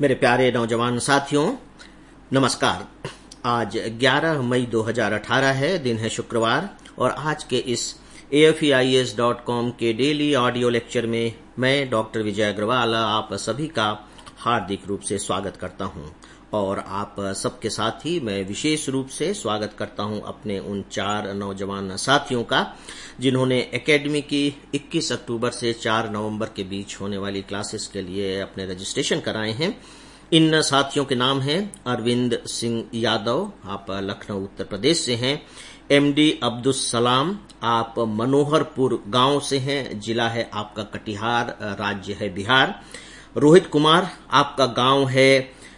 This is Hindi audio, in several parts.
मेरे प्यारे नौजवान साथियों, नमस्कार। आज 11 मई 2018 है, दिन है शुक्रवार, और आज के इस AFEIS.com के डेली ऑडियो लेक्चर में मैं डॉक्टर विजय अग्रवाल आप सभी का हार्दिक रूप से स्वागत करता हूं। और आप सबके साथ ही मैं विशेष रूप से स्वागत करता हूं अपने उन 4 नौजवान साथियों का जिन्होंने एकेडमी की 21 अक्टूबर से 4 नवंबर के बीच होने वाली क्लासेस के लिए अपने रजिस्ट्रेशन कराए हैं। इन साथियों के नाम हैं अरविंद सिंह यादव, आप लखनऊ उत्तर प्रदेश से हैं। MD अब्दुल सलाम, आप मनोहरपुर गांव से हैं, जिला है आपका कटिहार, राज्य है बिहार। रोहित कुमार, आपका गांव है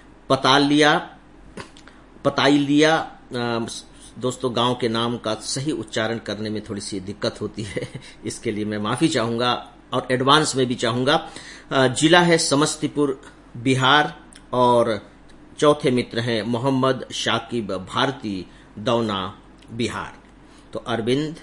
पताइलिया। दोस्तों, गांव के नाम का सही उच्चारण करने में थोड़ी सी दिक्कत होती है, इसके लिए मैं माफी चाहूंगा और एडवांस में भी चाहूंगा। जिला है समस्तीपुर बिहार, और चौथे मित्र हैं मोहम्मद शाकिब भारती, दौना बिहार। तो अरविंद,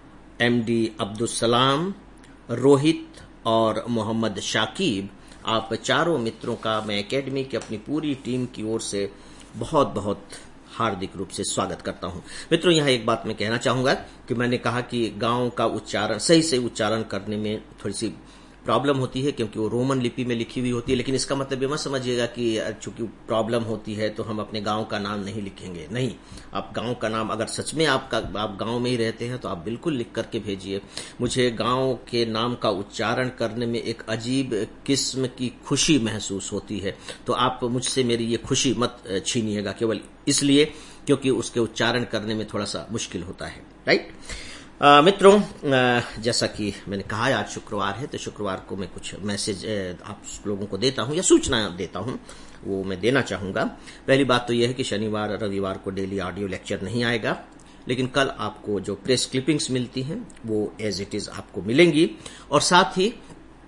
MD अब्दुल सलाम, रोहित और मोहम्मद शाकिब, आप चारों मित्रों का मैं एकेडमी की अपनी पूरी टीम की ओर से बहुत बहुत हार्दिक रूप से स्वागत करता हूं। मित्रों, यहां एक बात मैं कहना चाहूंगा कि मैंने कहा कि गांव का उच्चारण सही से उच्चारण करने में थोड़ी सी प्रॉब्लम होती है क्योंकि वो रोमन लिपि में लिखी हुई होती है, लेकिन इसका मतलब ये मत समझिएगा कि चूंकि प्रॉब्लम होती है तो हम अपने गांव का नाम नहीं लिखेंगे। नहीं, आप गांव का नाम, अगर सच में आप गांव में ही रहते हैं तो आप बिल्कुल लिख करके भेजिए। मुझे गांव के नाम का उच्चारण करने में एक अजीब किस्म की खुशी महसूस होती है, तो आप मुझसे मेरी ये खुशी मत छीनिएगा केवल इसलिए क्योंकि उसके उच्चारण करने में थोड़ा सा मुश्किल होता है। राइट मित्रों, जैसा कि मैंने कहा आज शुक्रवार है, तो शुक्रवार को मैं कुछ मैसेज आप लोगों को देता हूं या सूचना देता हूं, वो मैं देना चाहूंगा। पहली बात तो यह है कि शनिवार रविवार को डेली ऑडियो लेक्चर नहीं आएगा, लेकिन कल आपको जो प्रेस क्लिपिंग्स मिलती हैं वो एज इट इज आपको मिलेंगी, और साथ ही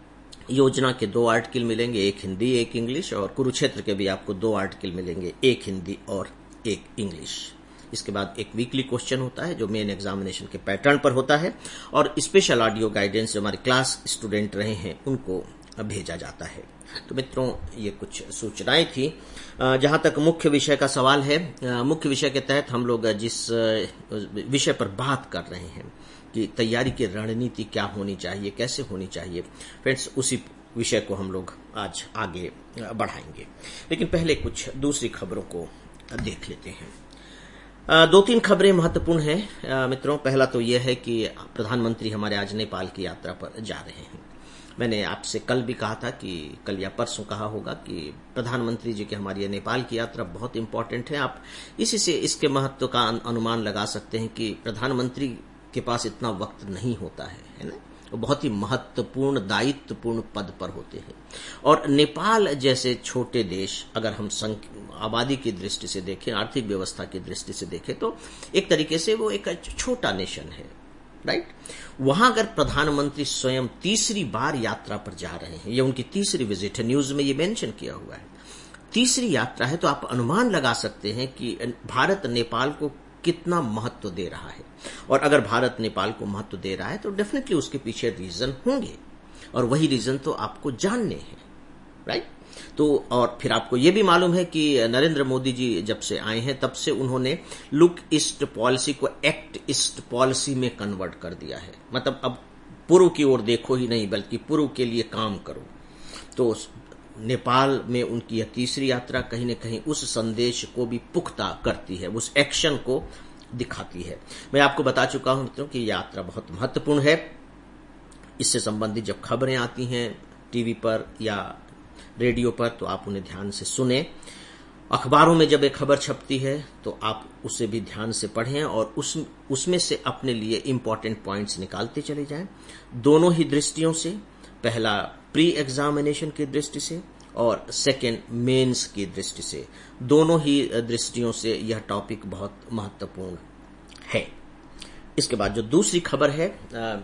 योजना के 2 आर्टिकल मिलेंगे, एक हिंदी एक इंग्लिश, और कुरुक्षेत्र के भी आपको 2 आर्टिकल मिलेंगे, एक हिंदी और एक इंग्लिश। इसके बाद एक वीकली क्वेश्चन होता है जो मेन एग्जामिनेशन के पैटर्न पर होता है, और स्पेशल ऑडियो गाइडेंस जो हमारे क्लास स्टूडेंट रहे हैं उनको भेजा जाता है। तो मित्रों, ये कुछ सूचनाएं थी। जहां तक मुख्य विषय का सवाल है, मुख्य विषय के तहत हम लोग जिस विषय पर बात कर रहे हैं कि तैयारी की रणनीति क्या होनी चाहिए, कैसे होनी चाहिए, फ्रेंड्स, उसी विषय को हम लोग आज आगे बढ़ाएंगे। लेकिन पहले कुछ दूसरी खबरों को देख लेते हैं। 2-3 खबरें महत्वपूर्ण हैं मित्रों। पहला तो यह है कि प्रधानमंत्री हमारे आज नेपाल की यात्रा पर जा रहे हैं। मैंने आपसे कल भी कहा था कि कल या परसों कहा होगा कि प्रधानमंत्री जी की हमारी नेपाल की यात्रा बहुत इंपॉर्टेंट है। आप इसी से इसके महत्व का अनुमान लगा सकते हैं कि प्रधानमंत्री के पास इतना वक्त नहीं होता है ना, वो बहुत ही महत्वपूर्ण दायित्वपूर्ण पद पर होते हैं। और नेपाल जैसे छोटे देश, अगर हम आबादी की दृष्टि से देखें, आर्थिक व्यवस्था की दृष्टि से देखें, तो एक तरीके से वो एक छोटा नेशन है। राइट, वहां अगर प्रधानमंत्री स्वयं तीसरी बार यात्रा पर जा रहे हैं, ये उनकी तीसरी विजिट है, न्यूज में ये मेंशन किया हुआ है, तीसरी यात्रा है, तो आप अनुमान लगा सकते हैं कि भारत नेपाल को कितना महत्व दे रहा है। और अगर भारत नेपाल को महत्व दे रहा है तो डेफिनेटली उसके पीछे रीजन होंगे, और वही रीजन तो आपको जानने हैं। राइट, तो और फिर आपको ये भी मालूम है कि नरेंद्र मोदी जी जब से आए हैं तब से उन्होंने लुक ईस्ट पॉलिसी को एक्ट ईस्ट पॉलिसी में कन्वर्ट कर दिया है। मतलब अब पूर्व की ओर देखो ही नहीं, बल्कि पूर्व के लिए काम करो। तो नेपाल में उनकी यह तीसरी यात्रा कहीं न कहीं उस संदेश को भी पुख्ता करती है, उस एक्शन को दिखाती है। मैं आपको बता चुका हूं मित्रों कि यात्रा बहुत महत्वपूर्ण है। इससे संबंधित जब खबरें आती हैं टीवी पर या रेडियो पर तो आप उन्हें ध्यान से सुने। अखबारों में जब एक खबर छपती है तो आप उसे भी ध्यान से पढ़ें और उसमें से अपने लिए इंपॉर्टेंट पॉइंट्स निकालते चले जाएं, दोनों ही दृष्टियों से। पहला प्री एग्जामिनेशन की दृष्टि से और सेकेंड मेंस की दृष्टि से, दोनों ही दृष्टियों से यह टॉपिक बहुत महत्वपूर्ण है। इसके बाद जो दूसरी खबर है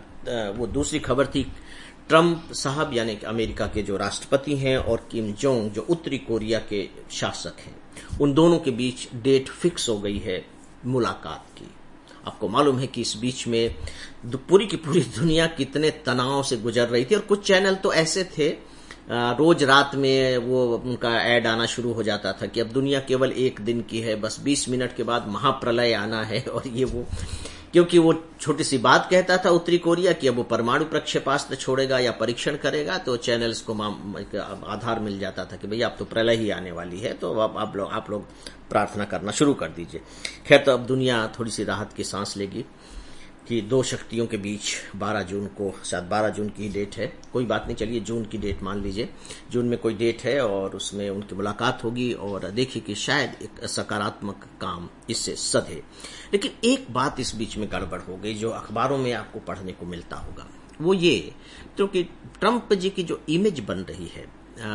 वो दूसरी खबर थी ट्रंप साहब, यानी कि अमेरिका के जो राष्ट्रपति हैं, और किम जोंग जो उत्तरी कोरिया के शासक हैं, उन दोनों के बीच डेट फिक्स हो गई है मुलाकात की। आपको मालूम है कि इस बीच में पूरी की पूरी दुनिया कितने तनाव से गुजर रही थी, और कुछ चैनल तो ऐसे थे रोज रात में वो उनका ऐड आना शुरू हो जाता था कि अब दुनिया केवल एक दिन की है, बस 20 मिनट के बाद महाप्रलय आना है। और ये वो, क्योंकि वो छोटी सी बात कहता था उत्तरी कोरिया कि अब वो परमाणु प्रक्षेपास्त्र छोड़ेगा या परीक्षण करेगा, तो चैनल्स को आधार मिल जाता था कि भैया अब तो प्रलय ही आने वाली है, तो अब आप लोग प्रार्थना करना शुरू कर दीजिए। खैर, तो अब दुनिया थोड़ी सी राहत की सांस लेगी कि दो शक्तियों के बीच 12 जून को, शायद 12 जून की डेट है, कोई बात नहीं, चलिए जून की डेट मान लीजिए, जून में कोई डेट है और उसमें उनकी मुलाकात होगी और देखिए कि शायद एक सकारात्मक काम इससे सधे। लेकिन एक बात इस बीच में गड़बड़ हो गई जो अखबारों में आपको पढ़ने को मिलता होगा, वो ये, क्योंकि ट्रंप जी की जो इमेज बन रही है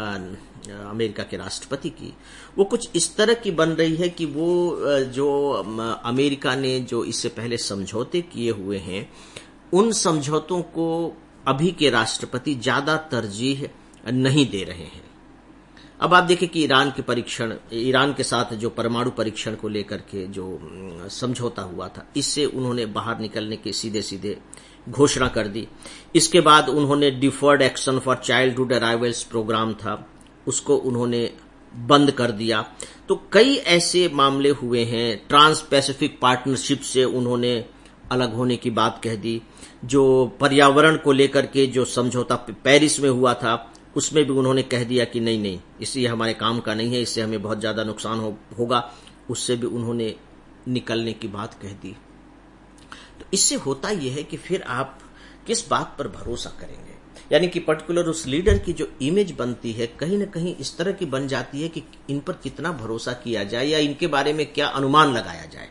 अमेरिका के राष्ट्रपति की, वो कुछ इस तरह की बन रही है कि वो जो अमेरिका ने जो इससे पहले समझौते किए हुए हैं, उन समझौतों को अभी के राष्ट्रपति ज्यादा तरजीह नहीं दे रहे हैं। अब आप देखें कि ईरान के साथ जो परमाणु परीक्षण को लेकर के जो समझौता हुआ था, इससे उन्होंने बाहर निकलने के सीधे सीधे घोषणा कर दी। इसके बाद उन्होंने deferred action for childhood arrivals program था, उसको उन्होंने बंद कर दिया। तो कई ऐसे मामले हुए हैं। ट्रांस पैसिफिक पार्टनरशिप से उन्होंने अलग होने की बात कह दी। जो पर्यावरण को लेकर के जो समझौता पेरिस में हुआ था, उसमें भी उन्होंने कह दिया कि नहीं, इससे हमारे काम का नहीं है, इससे हमें बहुत ज्यादा नुकसान होगा, उससे भी उन्होंने निकलने की बात कह दी। तो इससे होता यह है कि फिर आप किस बात पर भरोसा करेंगे, यानी कि पर्टिकुलर उस लीडर की जो इमेज बनती है कहीं न कहीं इस तरह की बन जाती है कि इन पर कितना भरोसा किया जाए या इनके बारे में क्या अनुमान लगाया जाए।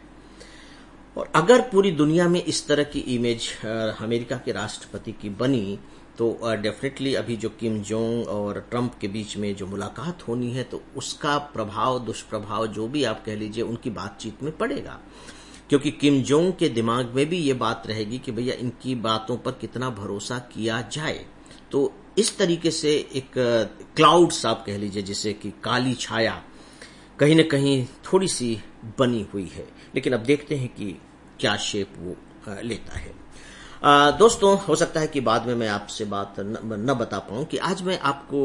और अगर पूरी दुनिया में इस तरह की इमेज अमेरिका के राष्ट्रपति की बनी, तो डेफिनेटली अभी जो किम जोंग और ट्रंप के बीच में जो मुलाकात होनी है, तो उसका प्रभाव, दुष्प्रभाव जो भी आप कह लीजिए, उनकी बातचीत में पड़ेगा। क्योंकि किम जोंग के दिमाग में भी ये बात रहेगी कि भैया इनकी बातों पर कितना भरोसा किया जाए। तो इस तरीके से एक क्लाउड्स आप कह लीजिए, जिसे कि काली छाया कहीं न कहीं थोड़ी सी बनी हुई है। लेकिन अब देखते हैं कि क्या शेप वो लेता है। दोस्तों, हो सकता है कि बाद में मैं आपसे बात न बता पाऊं कि आज मैं आपको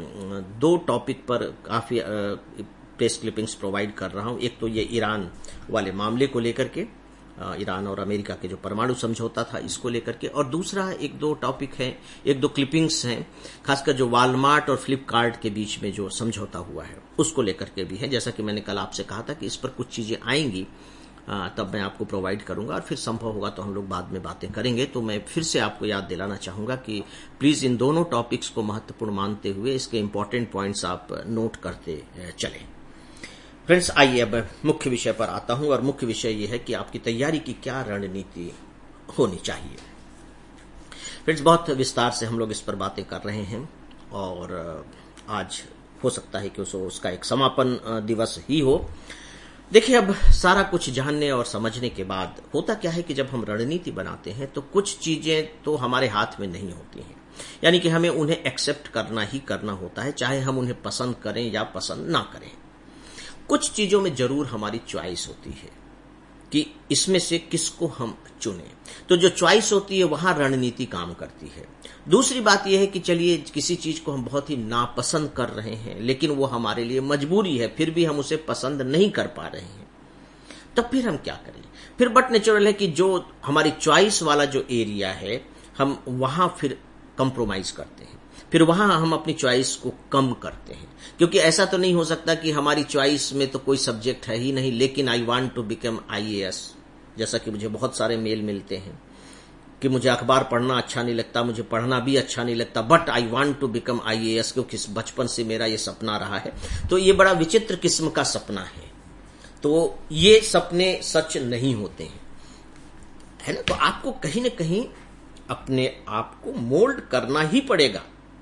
2 टॉपिक पर काफी प्रेस क्लिपिंग्स प्रोवाइड कर रहा हूं। एक तो ये ईरान वाले मामले को लेकर के, ईरान और अमेरिका के जो परमाणु समझौता था इसको लेकर के, और दूसरा 1-2 टॉपिक है, 1-2 क्लिपिंग्स हैं, खासकर जो वॉलमार्ट और फ्लिपकार्ट के बीच में जो समझौता हुआ है उसको लेकर के भी है। जैसा कि मैंने कल आपसे कहा था कि इस पर कुछ चीजें आएंगी, तब मैं आपको प्रोवाइड करूंगा और फिर संभव होगा तो हम लोग बाद में बातें करेंगे। तो मैं फिर से आपको याद दिलाना चाहूंगा कि प्लीज इन दोनों टॉपिक्स को महत्वपूर्ण मानते हुए इसके इंपॉर्टेंट पॉइंट्स आप नोट करते चलें। फ्रेंड्स, आइए अब मुख्य विषय पर आता हूं, और मुख्य विषय यह है कि आपकी तैयारी की क्या रणनीति होनी चाहिए। फ्रेंड्स, बहुत विस्तार से हम लोग इस पर बातें कर रहे हैं और आज हो सकता है कि उसका एक समापन दिवस ही हो। देखिए, अब सारा कुछ जानने और समझने के बाद होता क्या है कि जब हम रणनीति बनाते हैं तो कुछ चीजें तो हमारे हाथ में नहीं होती हैं, यानी कि हमें उन्हें एक्सेप्ट करना ही करना होता है, चाहे हम उन्हें पसंद करें या पसंद ना करें। कुछ चीजों में जरूर हमारी चॉइस होती है कि इसमें से किसको हम चुनें। तो जो चॉइस होती है वहां रणनीति काम करती है। दूसरी बात यह है कि चलिए किसी चीज को हम बहुत ही नापसंद कर रहे हैं, लेकिन वो हमारे लिए मजबूरी है, फिर भी हम उसे पसंद नहीं कर पा रहे हैं, तब फिर हम क्या करें? फिर बट नेचुरल है कि जो हमारी चॉइस वाला जो एरिया है, हम वहां फिर कंप्रोमाइज करते हैं, फिर वहां हम अपनी चॉइस को कम करते हैं। क्योंकि ऐसा तो नहीं हो सकता कि हमारी चॉइस में तो कोई सब्जेक्ट है ही नहीं, लेकिन I want to become IAS, जैसा कि मुझे बहुत सारे मेल मिलते हैं कि मुझे अखबार पढ़ना अच्छा नहीं लगता, मुझे पढ़ना भी अच्छा नहीं लगता, but I want to become IAS, क्योंकि बचपन से मेरा ये सपना रहा है। तो ये बड़ा विचित्र किस्म का सपना है। तो ये सपने सच नहीं होते हैं, है ना? तो आपको कहीं न कहीं अपने आप को मोल्ड करना ही पड़ेगा,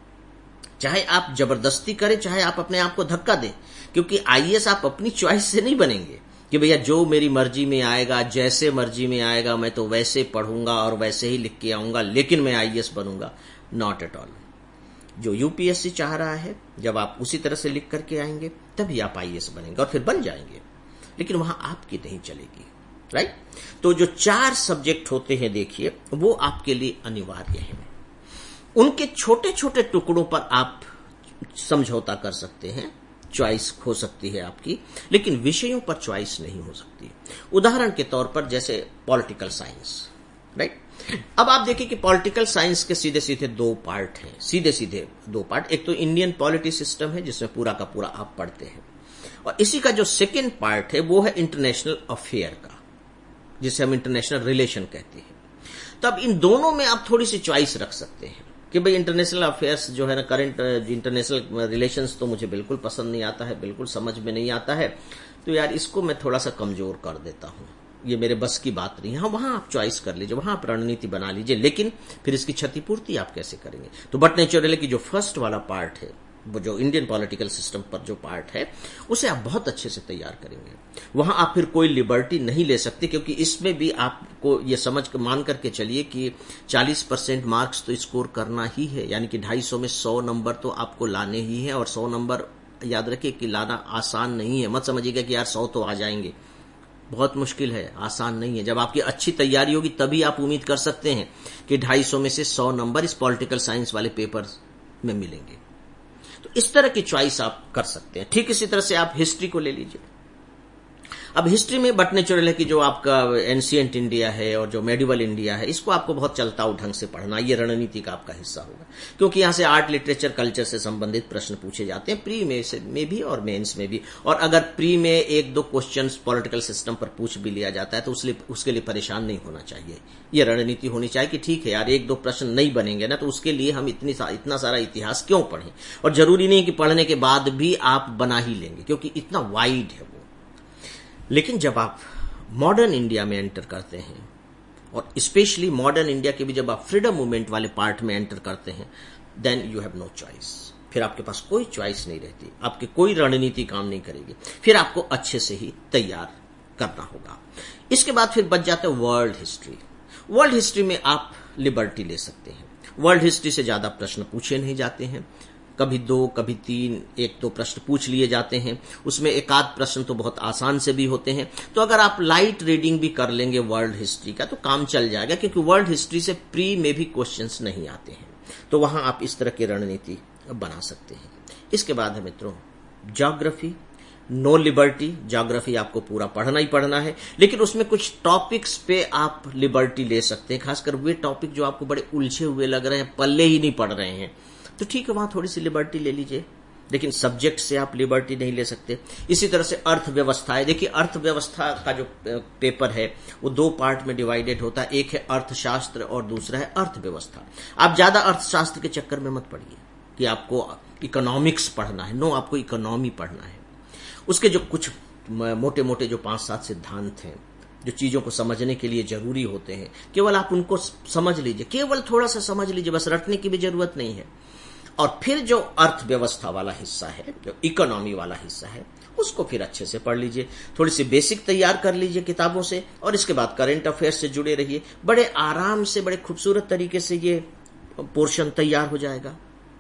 चाहे आप जबरदस्ती करें, चाहे आप अपने आप को धक्का दें, क्योंकि IAS आप अपनी चॉइस से नहीं बनेंगे कि भैया जो मेरी मर्जी में आएगा, जैसे मर्जी में आएगा, मैं तो वैसे पढ़ूंगा और वैसे ही लिख के आऊंगा, लेकिन मैं IAS बनूंगा। Not at all. जो UPSC चाह रहा है, जब आप उसी तरह से लिख करके आएंगे तभी आप IAS बनेंगे और फिर बन जाएंगे, लेकिन वहां आपकी नहीं चलेगी, राइट? तो जो 4 सब्जेक्ट होते हैं, देखिए, वो आपके लिए अनिवार्य है। उनके छोटे छोटे टुकड़ों पर आप समझौता कर सकते हैं, चॉइस हो सकती है आपकी, लेकिन विषयों पर चॉइस नहीं हो सकती। उदाहरण के तौर पर जैसे पॉलिटिकल साइंस, राइट। अब आप देखिए कि पॉलिटिकल साइंस के सीधे सीधे दो पार्ट हैं, सीधे सीधे दो पार्ट। एक तो इंडियन पॉलिटी सिस्टम है जिसमें पूरा का पूरा आप पढ़ते हैं, और इसी का जो सेकेंड पार्ट है वो है इंटरनेशनल अफेयर का, जिसे हम इंटरनेशनल रिलेशन कहते हैं। तो अब इन दोनों में आप थोड़ी सी चॉइस रख सकते हैं कि भाई इंटरनेशनल अफेयर्स जो है ना, करंट इंटरनेशनल रिलेशंस तो मुझे बिल्कुल पसंद नहीं आता है, बिल्कुल समझ में नहीं आता है, तो यार इसको मैं थोड़ा सा कमजोर कर देता हूं, ये मेरे बस की बात नहीं है। हाँ, वहां आप चॉइस कर लीजिए, वहां आप रणनीति बना लीजिए, लेकिन फिर इसकी क्षतिपूर्ति आप कैसे करेंगे? तो बट नेचुरल है कि जो फर्स्ट वाला पार्ट है, वो जो इंडियन पॉलिटिकल सिस्टम पर जो पार्ट है, उसे आप बहुत अच्छे से तैयार करेंगे। वहां आप फिर कोई लिबर्टी नहीं ले सकते, क्योंकि इसमें भी आपको ये समझ मान करके चलिए कि 40% मार्क्स तो स्कोर करना ही है, यानी कि 250 में 100 नंबर तो आपको लाने ही है। और 100 नंबर याद रखिए कि लाना आसान नहीं है। मत समझिएगा कि यार 100 तो आ जाएंगे, बहुत मुश्किल है, आसान नहीं है। जब आपकी अच्छी तैयारी होगी तभी आप उम्मीद कर सकते हैं कि 250 में से 100 नंबर इस पॉलिटिकल साइंस वाले पेपर में मिलेंगे। तो इस तरह की चॉइस आप कर सकते हैं। ठीक इसी तरह से आप हिस्ट्री को ले लीजिए। अब हिस्ट्री में बट नेचुरल है कि जो आपका एंशिएंट इंडिया है और जो मेडिवल इंडिया है, इसको आपको बहुत चलताऊ ढंग से पढ़ना, ये रणनीति का आपका हिस्सा होगा, क्योंकि यहां से आर्ट, लिटरेचर, कल्चर से संबंधित प्रश्न पूछे जाते हैं, प्री में भी और मेंस में भी। और अगर प्री में 1-2 क्वेश्चंस पॉलिटिकल सिस्टम पर पूछ भी लिया जाता है तो उसके लिए परेशान नहीं होना चाहिए। ये रणनीति होनी चाहिए कि ठीक है यार, 1-2 प्रश्न नहीं बनेंगे ना, तो उसके लिए हम इतना सारा इतिहास क्यों पढ़ें। और जरूरी नहीं कि पढ़ने के बाद भी आप बना ही लेंगे, क्योंकि इतना वाइड है वो। लेकिन जब आप मॉडर्न इंडिया में एंटर करते हैं, और स्पेशली मॉडर्न इंडिया के भी जब आप फ्रीडम मूवमेंट वाले पार्ट में एंटर करते हैं, then you have no choice. फिर आपके पास कोई चॉइस नहीं रहती, आपकी कोई रणनीति काम नहीं करेगी, फिर आपको अच्छे से ही तैयार करना होगा। इसके बाद फिर बच जाता है वर्ल्ड हिस्ट्री। वर्ल्ड हिस्ट्री में आप लिबर्टी ले सकते हैं। वर्ल्ड हिस्ट्री से ज्यादा प्रश्न पूछे नहीं जाते हैं, कभी 2, कभी 3, 1-2 प्रश्न पूछ लिए जाते हैं। उसमें एक आध प्रश्न तो बहुत आसान से भी होते हैं। तो अगर आप लाइट रीडिंग भी कर लेंगे वर्ल्ड हिस्ट्री का तो काम चल जाएगा, क्योंकि वर्ल्ड हिस्ट्री से प्री में भी क्वेश्चंस नहीं आते हैं। तो वहां आप इस तरह की रणनीति बना सकते हैं। इसके बाद है मित्रों ज्योग्राफी। नो लिबर्टी, ज्योग्राफी आपको पूरा पढ़ना ही पढ़ना है, लेकिन उसमें कुछ टॉपिक्स पे आप लिबर्टी ले सकते हैं, खासकर वे टॉपिक जो आपको बड़े उलझे हुए लग रहे हैं, पल्ले ही नहीं पड़ रहे हैं, तो ठीक है, वहां थोड़ी सी लिबर्टी ले लीजिए, लेकिन सब्जेक्ट से आप लिबर्टी नहीं ले सकते। इसी तरह से अर्थव्यवस्था है। देखिए, अर्थव्यवस्था का जो पेपर है वो 2 पार्ट में डिवाइडेड होता है, एक है अर्थशास्त्र और दूसरा है अर्थव्यवस्था। आप ज्यादा अर्थशास्त्र के चक्कर में मत पड़िए कि आपको इकोनॉमिक्स पढ़ना है, नो, आपको इकोनॉमी पढ़ना है। उसके जो कुछ मोटे मोटे जो 5-7 सिद्धांत हैं, जो चीजों को समझने के लिए जरूरी होते हैं, केवल आप उनको समझ लीजिए, केवल थोड़ा सा समझ लीजिए, बस रटने की भी जरूरत नहीं है। और फिर जो अर्थव्यवस्था वाला हिस्सा है, जो इकोनॉमी वाला हिस्सा है, उसको फिर अच्छे से पढ़ लीजिए, थोड़ी सी बेसिक तैयार कर लीजिए किताबों से, और इसके बाद करंट अफेयर्स से जुड़े रहिए। बड़े आराम से, बड़े खूबसूरत तरीके से ये पोर्शन तैयार हो जाएगा।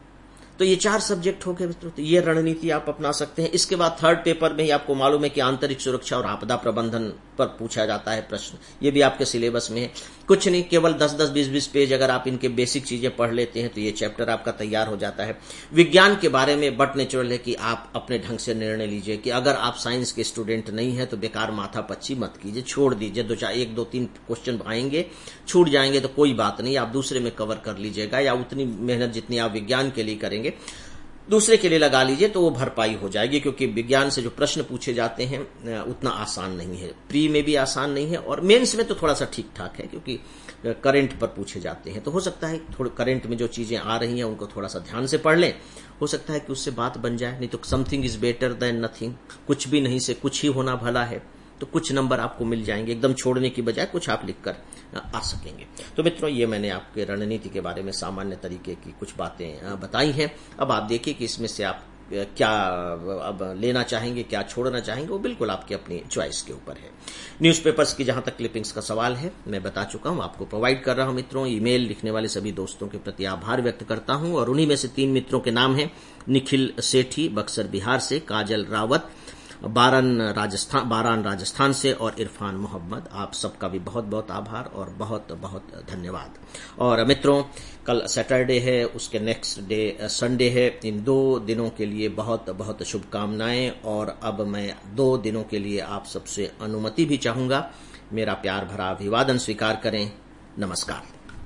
तो ये 4 सब्जेक्ट हो गए मित्रों, तो ये रणनीति आप अपना सकते हैं। इसके बाद थर्ड पेपर में ही आपको मालूम है कि आंतरिक सुरक्षा और आपदा प्रबंधन पर पूछा जाता है प्रश्न, ये भी आपके सिलेबस में है। कुछ नहीं, केवल 10-10, 20-20 पेज अगर आप इनके बेसिक चीजें पढ़ लेते हैं तो ये चैप्टर आपका तैयार हो जाता है। विज्ञान के बारे में बट नेचुरल है कि आप अपने ढंग से निर्णय लीजिए कि अगर आप साइंस के स्टूडेंट नहीं है तो बेकार माथा पच्ची मत कीजिए, छोड़ दीजिए। 1-2-3 क्वेश्चन आएंगे, छूट जाएंगे तो कोई बात नहीं, आप दूसरे में कवर कर लीजिएगा, या उतनी मेहनत जितनी आप विज्ञान के लिए करेंगे दूसरे के लिए लगा लीजिए तो वो भरपाई हो जाएगी, क्योंकि विज्ञान से जो प्रश्न पूछे जाते हैं उतना आसान नहीं है, प्री में भी आसान नहीं है, और मेंस में तो थोड़ा सा ठीक ठाक है, क्योंकि करंट पर पूछे जाते हैं। तो हो सकता है थोड़ा करंट में जो चीजें आ रही हैं उनको थोड़ा सा ध्यान से पढ़ लें, हो सकता है कि उससे बात बन जाए। नहीं तो something is better than nothing, कुछ भी नहीं से कुछ ही होना भला है। तो कुछ नंबर आपको मिल जाएंगे, एकदम छोड़ने की बजाय कुछ आप लिखकर आ सकेंगे। तो मित्रों, ये मैंने आपके रणनीति के बारे में सामान्य तरीके की कुछ बातें बताई हैं। अब आप देखिए कि इसमें से आप क्या अब लेना चाहेंगे, क्या छोड़ना चाहेंगे, वो बिल्कुल आपकी अपनी चॉइस के ऊपर है। न्यूज़पेपर्स की जहां तक क्लिपिंग्स का सवाल है, मैं बता चुका हूं, आपको प्रोवाइड कर रहा हूं मित्रों। ईमेल लिखने वाले सभी दोस्तों के प्रति आभार व्यक्त करता हूं, और उन्हीं में से 3 मित्रों के नाम हैं: निखिल सेठी बक्सर बिहार से, काजल रावत बारान राजस्थान से, और इरफान मोहम्मद। आप सबका भी बहुत बहुत आभार और बहुत बहुत धन्यवाद। और मित्रों, कल सैटरडे है, उसके नेक्स्ट डे संडे है। इन 2 दिनों के लिए बहुत बहुत शुभकामनाएं। और अब मैं 2 दिनों के लिए आप सबसे अनुमति भी चाहूंगा। मेरा प्यार भरा अभिवादन स्वीकार करें। नमस्कार।